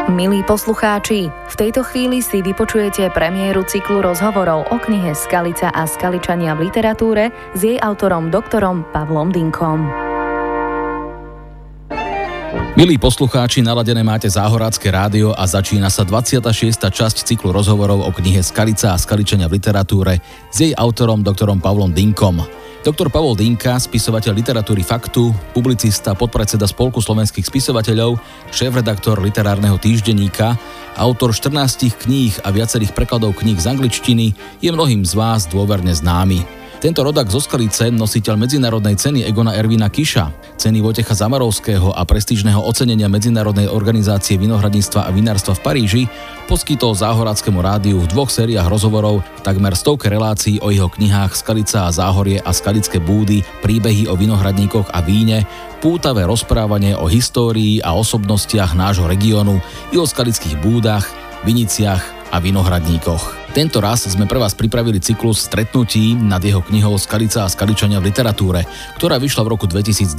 Milí poslucháči, v tejto chvíli si vypočujete premiéru cyklu rozhovorov o knihe Skalica a skaličania v literatúre s jej autorom doktorom Pavlom Dynkom. Milí poslucháči, naladené máte Záhorácké rádio a začína sa 26. časť cyklu rozhovorov o knihe Skalica a skaličania v literatúre s jej autorom doktorom Pavlom Dynkom. Doktor Pavol Dynka, spisovateľ literatúry Faktu, publicista, podpredseda Spolku slovenských spisovateľov, šéfredaktor literárneho týždenníka, autor 14 kníh a viacerých prekladov kníh z angličtiny, je mnohým z vás dôverne známy. Tento rodak zo Skalice, nositeľ medzinárodnej ceny Egona Ervína Kiša, ceny Vojtecha Zamarovského a prestížneho ocenenia Medzinárodnej organizácie vinohradníctva a vinárstva v Paríži, poskytol Záhoráckemu rádiu v 2 sériách rozhovorov takmer 100 relácií o jeho knihách Skalica a Záhorie a Skalické búdy, príbehy o vinohradníkoch a víne, pútavé rozprávanie o histórii a osobnostiach nášho regiónu i o skalických búdach, viniciach a vinohradníkoch. Tento raz sme pre vás pripravili cyklus stretnutí nad jeho knihou Skalica a skaličania v literatúre, ktorá vyšla v roku 2012.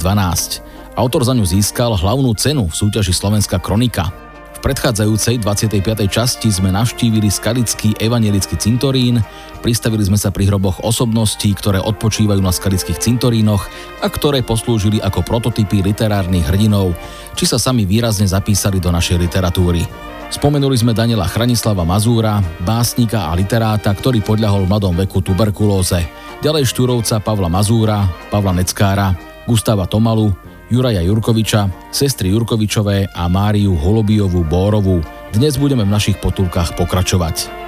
Autor za ňu získal hlavnú cenu v súťaži Slovenská kronika. V predchádzajúcej 25. časti sme navštívili skalický evanjelický cintorín, pristavili sme sa pri hroboch osobností, ktoré odpočívajú na skalických cintorínoch a ktoré poslúžili ako prototypy literárnych hrdinov, či sa sami výrazne zapísali do našej literatúry. Spomenuli sme Daniela Chranislava Mazúra, básnika a literáta, ktorý podľahol v mladom veku tuberkulóze. Ďalej Štúrovca Pavla Mazúra, Pavla Neckára, Gustáva Tomalu, Juraja Jurkoviča, sestry Jurkovičové a Máriu Holobijovú Bórovú. Dnes budeme v našich potulkách pokračovať.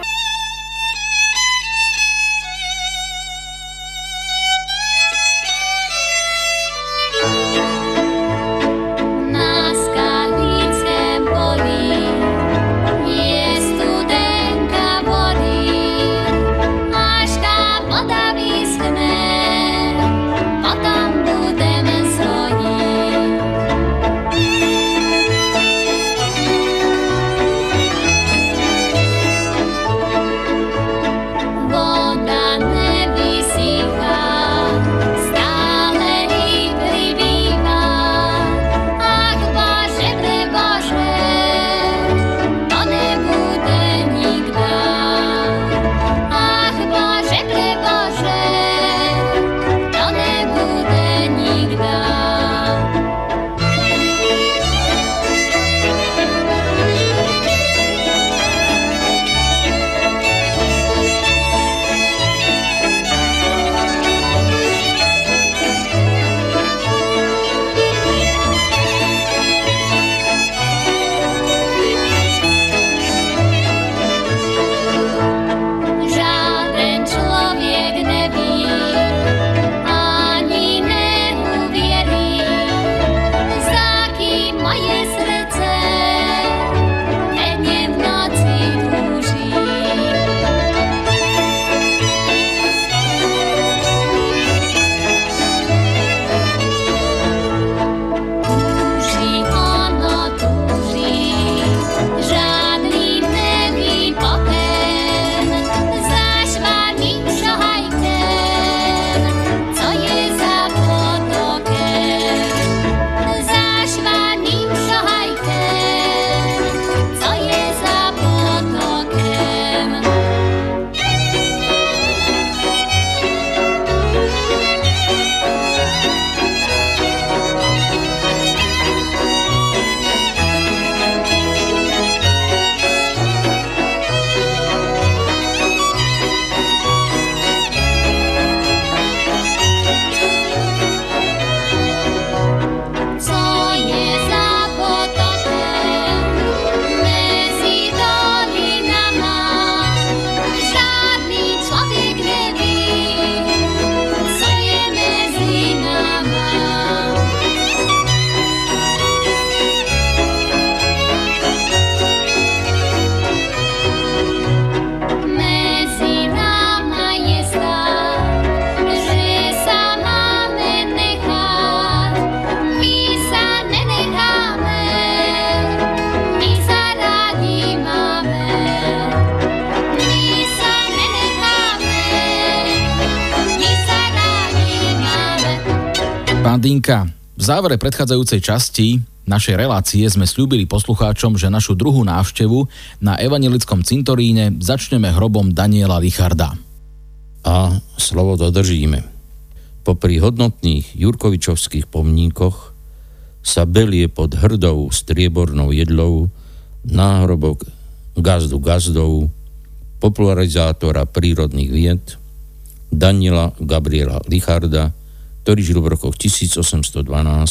Pán Dynka, V závere predchádzajúcej časti našej relácie sme sľúbili poslucháčom, že našu druhú návštevu na evanjelickom cintoríne začneme hrobom Daniela Richarda. A slovo dodržíme. Popri hodnotných Jurkovičovských pomníkoch sa belie pod hrdou striebornou jedlou náhrobok Gazdu Gazdov, popularizátora prírodných vied Daniela Gabriela Richarda, ktorý žil v rokoch 1812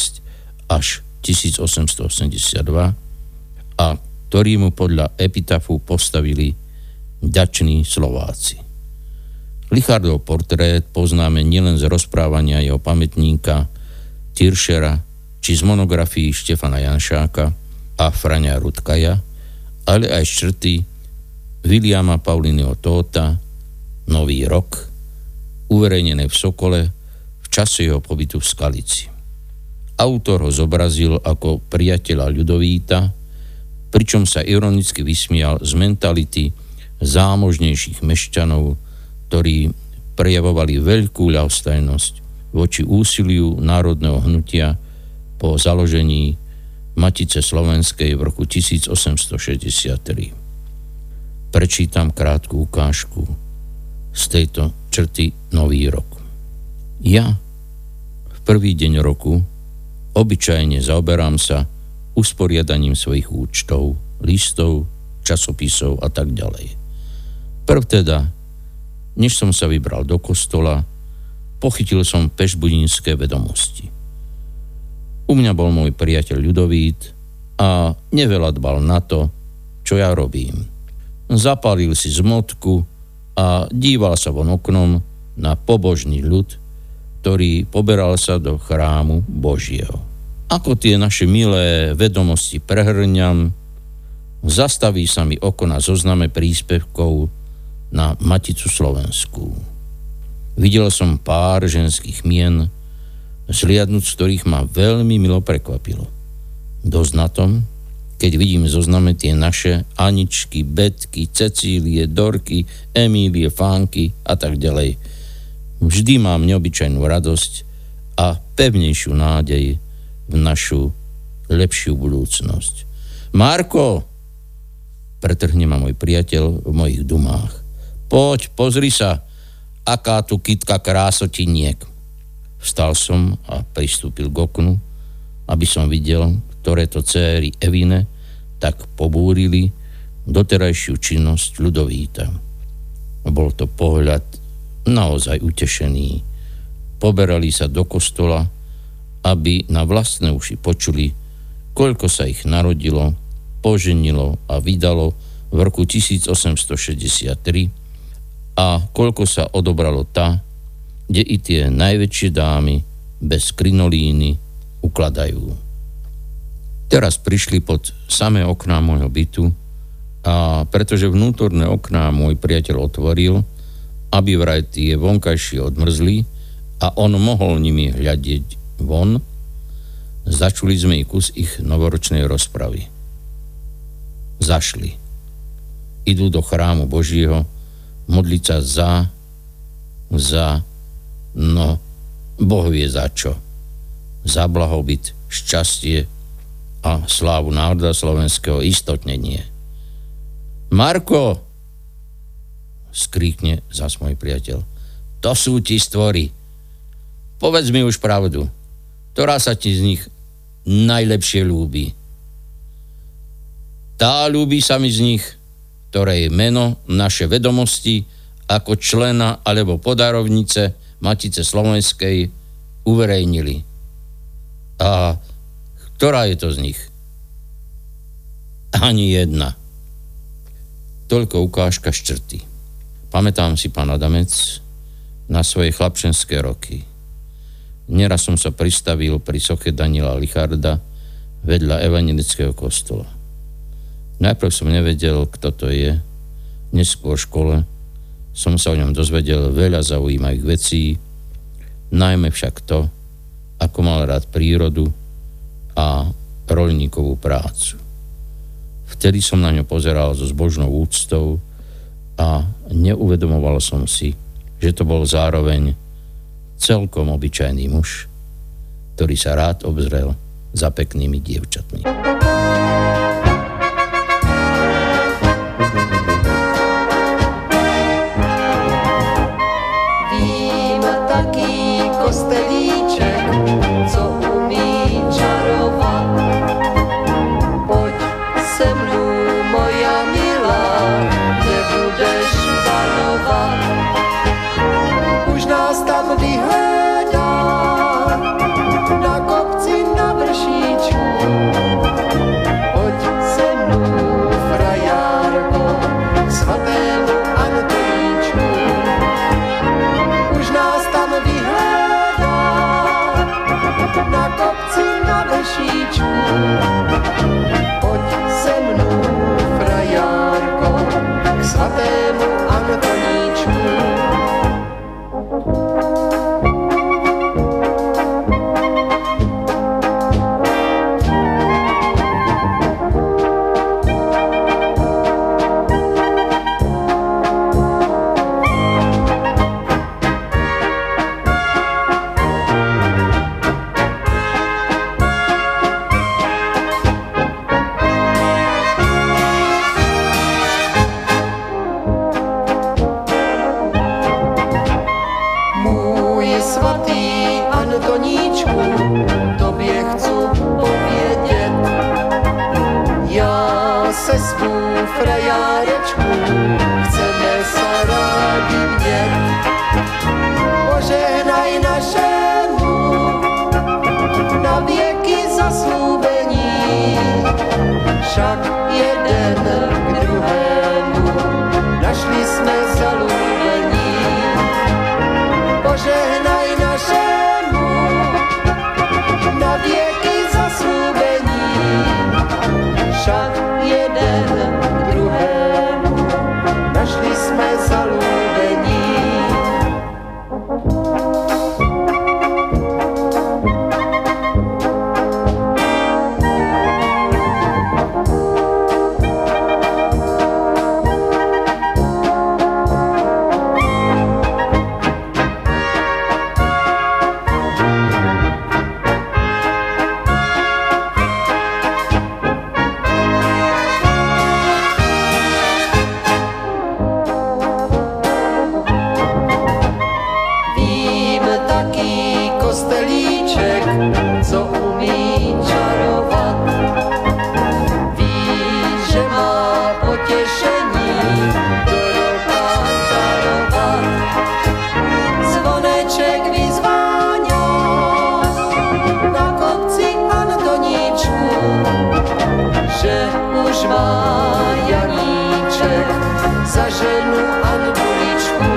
až 1882 a ktorý mu podľa epitafu postavili ďační Slováci. Richardov portrét poznáme nielen z rozprávania jeho pamätníka Tiršera či z monografií Štefana Janšáka a Fraňa Rudkaja, ale aj z črty Williama Paulinyho Tóta Nový rok, uverejnené v Sokole v čase jeho pobytu v Skalici. Autor ho zobrazil ako priateľa Ľudovíta, pričom sa ironicky vysmial z mentality zámožnejších mešťanov, ktorí prejavovali veľkú ľahostajnosť voči úsiliu národného hnutia po založení Matice slovenskej v roku 1863. Prečítam krátku ukážku z tejto črty Nový rok. Ja v prvý deň roku obyčajne zaoberám sa usporiadaním svojich účtov, listov, časopisov a tak ďalej. Prv teda, než som sa vybral do kostola, pochytil som pešbudínske vedomosti. U mňa bol môj priateľ Ľudovít a neveľa dbal na to, čo ja robím. Zapálil si zmotku a díval sa von oknom na pobožný ľud, ktorý poberal sa do chrámu Božieho. Ako tie naše milé vedomosti prehrňam, zastaví sa mi oko na zozname príspevkov na Maticu slovenskú. Videl som pár ženských mien, zliadnúť z ktorých ma veľmi milo prekvapilo. Dosť na tom, keď vidím v zozname tie naše Aničky, Betky, Cecílie, Dorky, Emílie, Fánky a tak ďalej. Vždy mám neobyčajnú radosť a pevnejšiu nádej v našu lepšiu budúcnosť. Marko, pretrhne ma môj priateľ v mojich dumách. Poď, pozri sa, aká tu kytka krásotiniek. Vstal som a pristúpil k oknu, aby som videl, ktoré to céry Evine tak pobúrili doterajšiu činnosť Ľudovíta. Bol to pohľad naozaj utešený. Poberali sa do kostola, aby na vlastné uši počuli, koľko sa ich narodilo, poženilo a vydalo v roku 1863 a koľko sa odobralo tá, kde i tie najväčšie dámy bez krinolíny ukladajú. Teraz prišli pod samé okná môjho bytu a pretože vnútorné okná môj priateľ otvoril, aby vraj tie vonkajšie odmrzli a on mohol nimi hľadiť von, začuli sme i kus ich novoročnej rozpravy. Zašli. Idú do chrámu Božieho modliť sa no, Boh vie za čo. Za blahobyt, šťastie a slávu národa slovenského, istotne nie. Marko, skríkne zas môj priateľ, to sú ti stvory. Povedz mi už pravdu, ktorá sa ti z nich najlepšie ľúbi. Tá ľúbi sa mi z nich, ktorej meno, naše vedomosti ako člena alebo podarovnice Matice slovenskej uverejnili. A ktorá je to z nich? Ani jedna. Toľko ukážka z črty. Pamätám si, pán Adamec, na svoje chlapčenské roky. Neraz som sa pristavil pri soche Daniela Richarda vedľa evanjelického kostola. Najprv som nevedel, kto to je. Neskôr v škole som sa o ňom dozvedel veľa zaujímavých vecí, najmä však to, ako mal rád prírodu a roľníkovú prácu. Vtedy som na ňo pozeral so zbožnou úctou a neuvedomoval som si, že to bol zároveň celkom obyčajný muž, ktorý sa rád obzrel za peknými dievčatmi. Vím taký kostelíček, co umí čarovat. Pojď se mnou, moja milá, nebudeš panovat. Už nás tam vyhledá na kopci na vršíčku. Pojď se mnou, frajárko, k svatému Antoníčku. Už nás tam vyhledá na kopci na vršíčku. Pojď se mnou, frajárko, k svatému Antoníčku. Svatý Antoníčku, tobě chci povědět. Já se svou frajárečku chceme se rádi vidět. Požehnaj našemu na věky zaslúbení, však jeden k druhému našli jsme zalúbení. Požehnaj našemu na věky zaslúbení, však jeden k druhému našli jsme zalúbení. Kostelíček, co umí čarovat. Víš, že má potěšení do roka čarovat. Zvoneček vyzváňa na kopci Antoníčku, že už má Janíček za ženu Antuličku.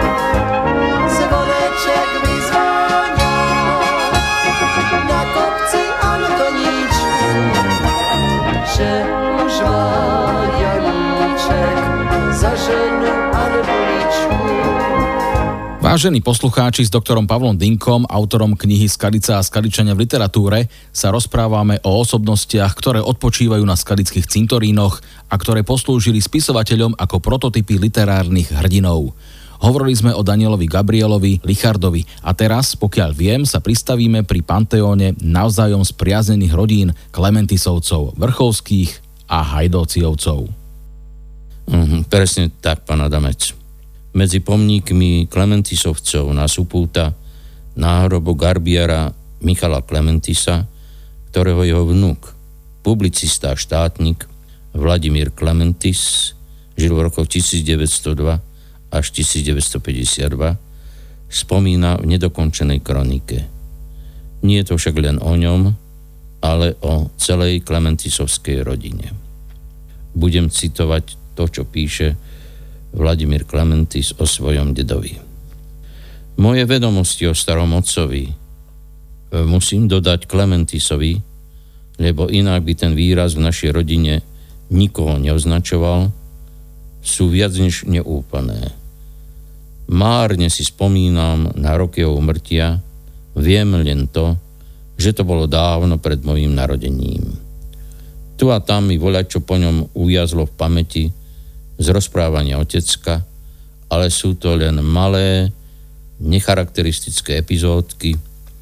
Zvoneček vyzváňa na kopci Antoníčku, že už má Janíček za ženu Antuličku. Vážení poslucháči, s doktorom Pavlom Dynkom, autorom knihy Skalica a skaličania v literatúre, sa rozprávame o osobnostiach, ktoré odpočívajú na skalických cintorínoch a ktoré poslúžili spisovateľom ako prototypy literárnych hrdinov. Hovorili sme o Danielovi Gabrielovi, Richardovi a teraz, pokiaľ viem, sa pristavíme pri panteóne navzájom spriaznených rodín Klementisovcov, Vrchovských a Hajdóciovcov. Presne tak, pán Adamec. Medzi pomníkmi Klementisovcov nás upúta náhrobok garbiara Michala Klementisa, ktorého jeho vnuk, publicista a štátnik Vladimír Klementis, žil v rokoch 1902 až 1952, spomína v nedokončenej kronike. Nie je to však len o ňom, ale o celej Klementisovskej rodine. Budem citovať to, čo píše Vladimír Klementis o svojom dedovi. Moje vedomosti o starom otcovi musím dodať Klementisovi, lebo inak by ten výraz v našej rodine nikoho neoznačoval, sú viac než neúplné. Márne si spomínam na rok jeho umrtia, viem len to, že to bolo dávno pred mojím narodením. Tu a tam mi voľačo po ňom ujazlo v pamäti z rozprávania otecka, ale sú to len malé, necharakteristické epizódky,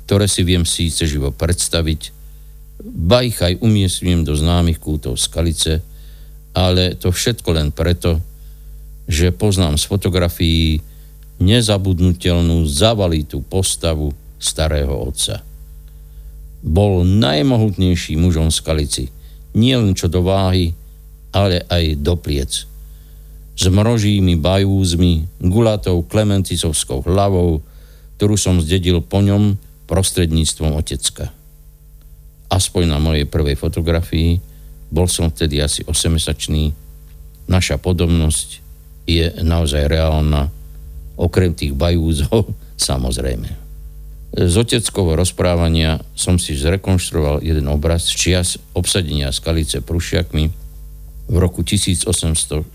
ktoré si viem síce živo predstaviť, ba ich aj umiestňujem do známych kútov Skalice, ale to všetko len preto, že poznám z fotografií nezabudnutelnú zavalitú postavu starého otca. Bol najmohutnejší mužom Skalici, nielen čo do váhy, ale aj do pliec. S mrožími bajúzmi, gulatou klementisovskou hlavou, ktorú som zdedil po ňom prostredníctvom otecka. Aspoň na mojej prvej fotografii, bol som vtedy asi 8-mesačný, naša podobnosť je naozaj reálna, okrem tých bajúzov, samozrejme. Z oteckovho rozprávania som si zrekonštruoval jeden obraz z čias obsadenia Skalice Prušiakmi v roku 1860.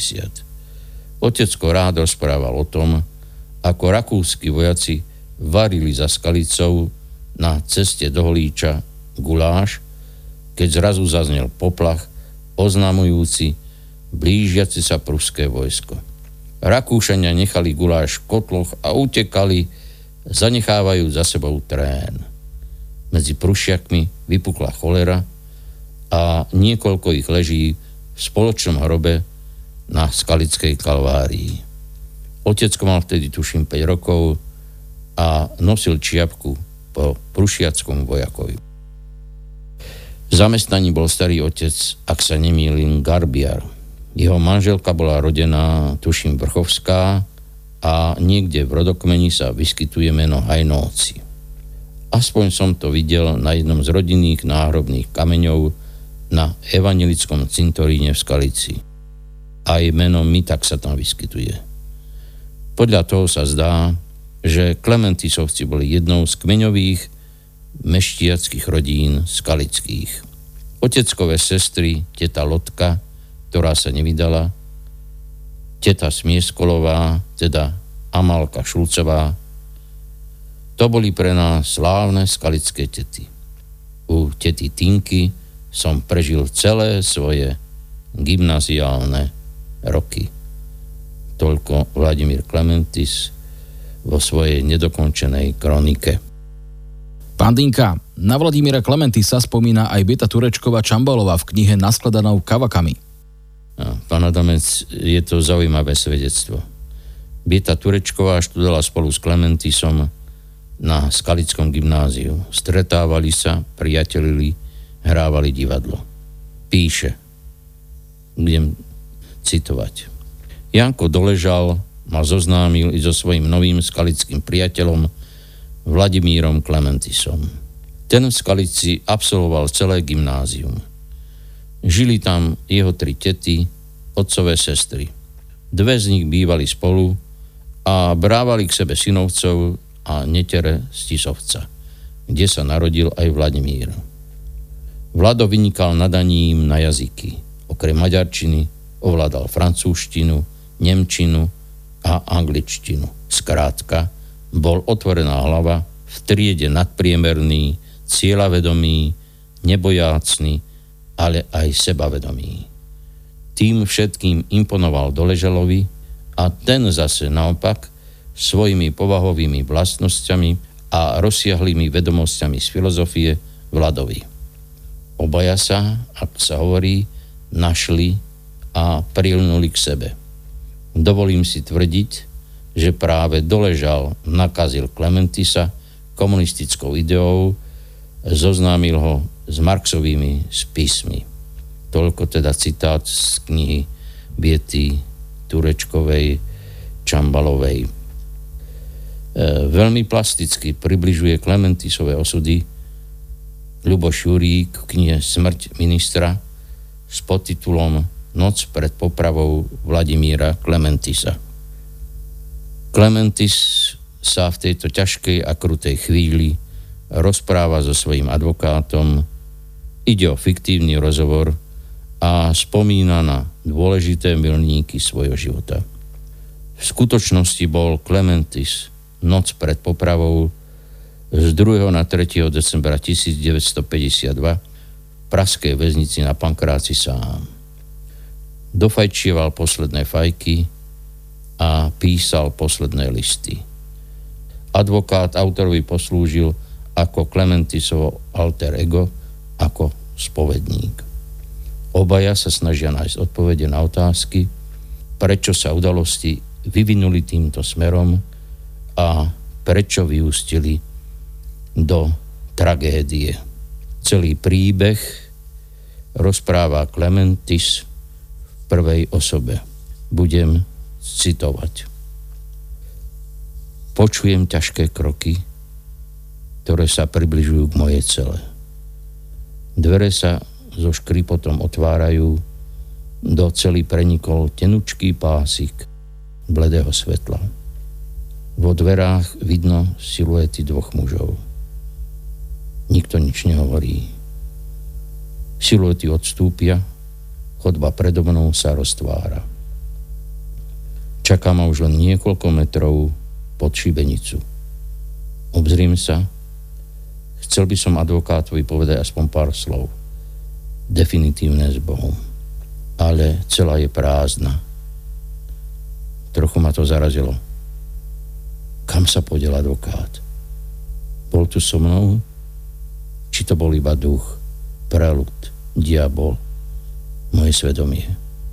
Otecko rád rozprával o tom, ako rakúski vojaci varili za Skalicou na ceste do Holíča guláš, keď zrazu zaznel poplach oznamujúci blížiaci sa pruské vojsko. Rakúšania nechali guláš v kotloch a utekali, zanechávajúc za sebou trén. Medzi Prušiakmi vypukla cholera a niekoľko ich leží v spoločnom hrobe na Skalickej Kalvárii. Otecko mal vtedy tuším 5 rokov a nosil čiapku po prušiackom vojakovi. V zamestnaní bol starý otec, ak sa nemýlim, garbiar. Jeho manželka bola rodená, tuším, Vrchovská a niekde v rodokmeni sa vyskytuje meno Hajnóci. Aspoň som to videl na jednom z rodinných náhrobných kameňov na evanjelickom cintoríne v Skalici. Aj meno Mitak sa tam vyskytuje. Podľa toho sa zdá, že Klementisovci boli jednou z kmeňových meštiackých rodín skalických. Oteckové sestry, teta Lotka, ktorá sa nevydala, teta Smieskolová, teda Amalka Šulcová, to boli pre nás slávne skalické tety. U tety Tinky som prežil celé svoje gymnaziálne roky. Toľko Vladimír Klementis vo svojej nedokončenej kronike. Pán Dinka, na Vladimíra Klementisa spomína aj Beta Turečková Čambalová v knihe Naskladanou kavakami. Pán Adamec, je to zaujímavé svedectvo. Beta Turečková študovala spolu s Klementisom na Skalickom gymnáziu. Stretávali sa, priatelili, hrávali divadlo. Píše, budem citovať. Janko Doležal ma zoznámil i so svojím novým skalickým priateľom Vladimírom Klementisom. Ten v Skalici absolvoval celé gymnázium. Žili tam jeho 3 tety, otcové sestry. 2 z nich bývali spolu a brávali k sebe synovcov a netere z Tisovca, kde sa narodil aj Vladimír. Vlado vynikal nadaním na jazyky. Okrem maďarčiny ovládal francúzštinu, nemčinu a angličtinu. Skrátka, bol otvorená hlava, v triede nadpriemerný, cieľavedomý, nebojácný, ale aj sebavedomý. Tým všetkým imponoval Doležalovi a ten zase naopak svojimi povahovými vlastnosťami a rozsiahlými vedomosťami z filozofie Vladovi. Obaja sa, ako sa hovorí, našli a prilnuli k sebe. Dovolím si tvrdiť, že práve Doležal nakazil Klementisa komunistickou ideou, zoznámil ho s Marxovými spismi. Toľko teda citát z knihy Bety Turečkovej Čambalovej. Veľmi plasticky približuje Klementisové osudy Ľuboš Jurík v knihe Smrť ministra s podtitulom Noc pred popravou Vladimíra Klementisa. Klementis sa v tejto ťažkej a krutej chvíli rozpráva so svojím advokátom, ide o fiktívny rozhovor a spomína na dôležité milníky svojho života. V skutočnosti bol Klementis noc pred popravou z 2. na 3. decembra 1952 v pražskej väznici na Pankráci sám. Dofajčieval posledné fajky a písal posledné listy. Advokát autorovi poslúžil ako Clementisovo alter ego, ako spovedník. Obaja sa snažia nájsť odpovede na otázky, prečo sa udalosti vyvinuli týmto smerom a prečo vyústili do tragédie. Celý príbeh rozpráva Clementis v prvej osobe. Budem citovať. Počujem ťažké kroky, ktoré sa približujú k mojej cele. Dvere sa so škripotom otvárajú, do cely prenikol tenučký pásik bledého svetla. Vo dverách vidno siluety dvoch mužov. Nikto nič nehovorí. Siluety odstúpia, chodba predo mnou sa roztvára. Čaká ma už len niekoľko metrov pod šibenicu. Obzriem sa. Chcel by som advokátovi povedať aspoň pár slov. Definitívne s Bohom. Ale celá je prázdna. Trochu ma to zarazilo. Kam sa podiel advokát? Bol tu so mnou? Či to bol iba duch, preľud, diabol, moje svedomie?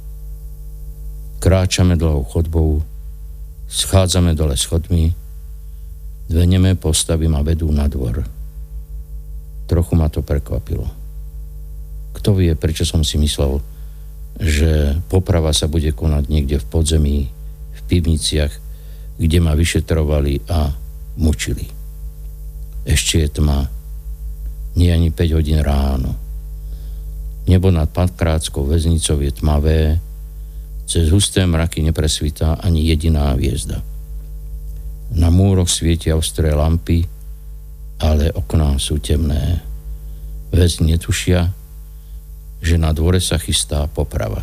Kráčame dlhou chodbou, schádzame dole schodmi, dve nemé postavy ma vedú na dvor. Trochu ma to prekvapilo. Kto vie, prečo som si myslel, že poprava sa bude konať niekde v podzemí, v pivniciach, kde ma vyšetrovali a mučili. Ešte je tma. Nie ani 5 hodín ráno. Nebo nad Pankrátskou väznicou je tmavé, cez husté mraky nepresvitá ani jediná hviezda. Na múroch svietia ostré lampy, ale okná sú temné. Väzni netušia, že na dvore sa chystá poprava.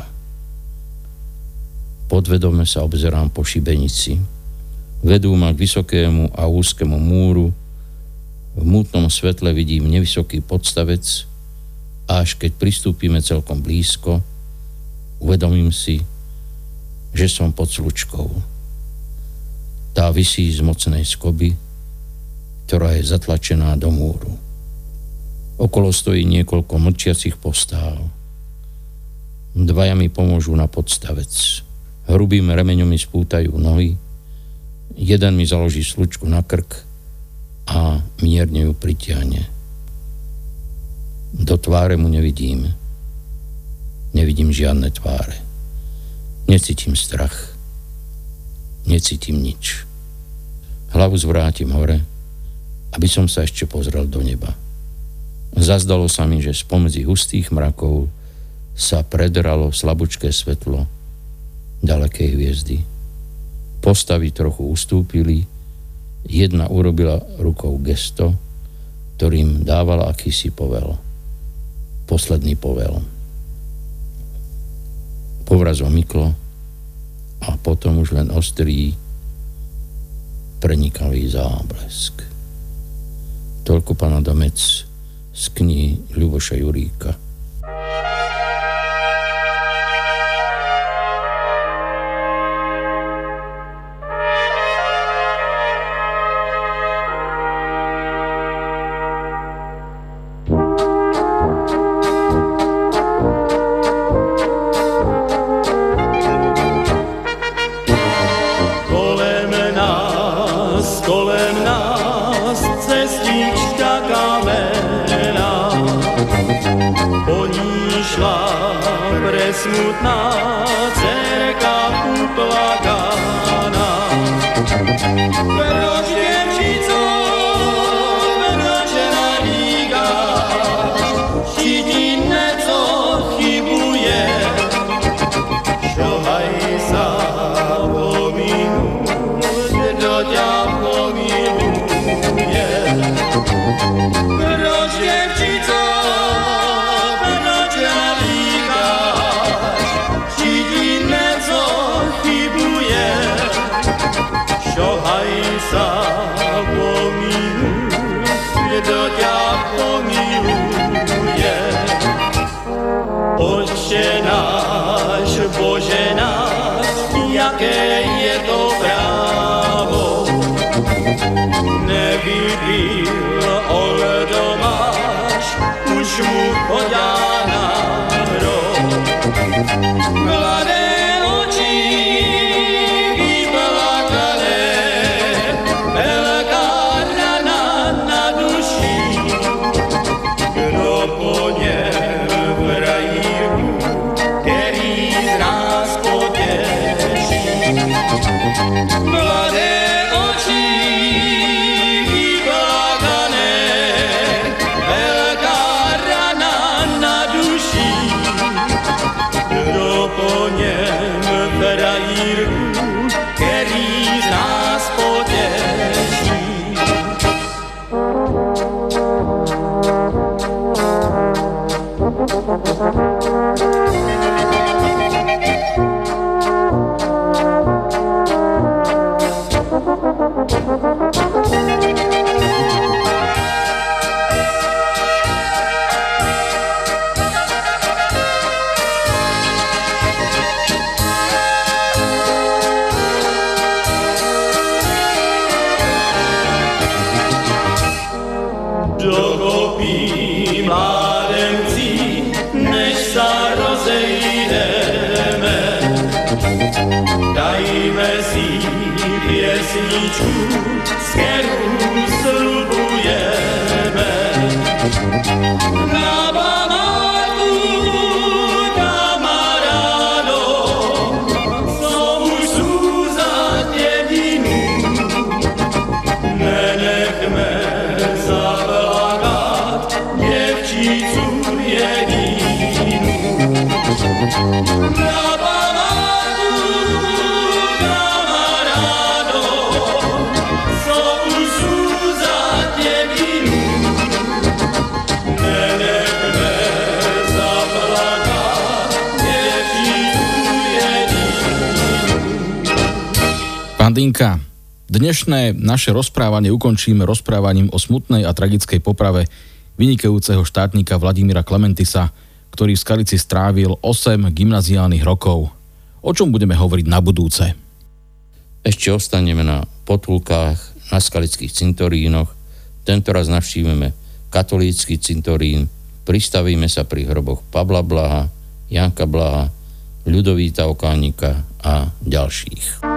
Podvedome sa obzerám po šibenici. Vedú ma k vysokému a úzkému múru. V mútnom svetle vidím nevysoký podstavec a až keď pristúpime celkom blízko, uvedomím si, že som pod slučkou. Tá visí z mocnej skoby, ktorá je zatlačená do múru. Okolo stojí niekoľko mlčiacich postáv. Dvaja mi pomôžu na podstavec. Hrubým remeňom mi spútajú nohy, jeden mi založí slučku na krk a mierne ju pritiahne. Do tváre mu nevidím. Nevidím žiadne tváre. Necítim strach. Necítim nič. Hlavu zvrátim hore, aby som sa ešte pozrel do neba. Zazdalo sa mi, že spomedzi hustých mrakov sa predralo slabúčké svetlo ďalekej hviezdy. Postavy trochu ustúpili, jedna urobila rukou gesto, ktorým dávala akýsi povel. Posledný povel. Povraz omyklo a potom už len ostrý, prenikavý záblesk. Toľko Pán Adamec z knihy Ľuboša Juríka. Smutná dcerka uplakaná. Proč děvčico, proč naříkáš, či ti něco chybuje, čo aj sa pominu, kdo ťa pomiluje. Proč děvčico, proč naříkáš, čo aj sa pominu, kto ťa pomiluje. Otče náš, Bože náš, jaké je to právo, nevybil on chodia na hrob. Mladé oči vyplakané, veľká rana na duši, kto pôjde v rajíku, ktorý z nás poteší. Mladé oči vyplakané, veľká rana na duši, kto pôjde v rajíku, ktorý z nás poteší. Dokopí mládenci, než sa rozejdeme, dajme si piesničku, z ktorú sľubujeme. Na památku kamarádom, som už súzať jedinu, nenechme zaplakať devčicu jedinu. Na památku kamarádom, som už súzať jedinu, nenechme zaplakať devčicu jedinu. Pán Dinka, dnešné naše rozprávanie ukončíme rozprávaním o smutnej a tragickej poprave vynikajúceho štátnika Vladimíra Klementisa, ktorý v Skalici strávil 8 gymnaziálnych rokov. O čom budeme hovoriť na budúce? Ešte ostaneme na potulkách, na skalických cintorínoch. Tentoraz navštívime katolícky cintorín, pristavíme sa pri hroboch Pavla Blaha, Janka Blaha, Ľudovíta Okánika a ďalších.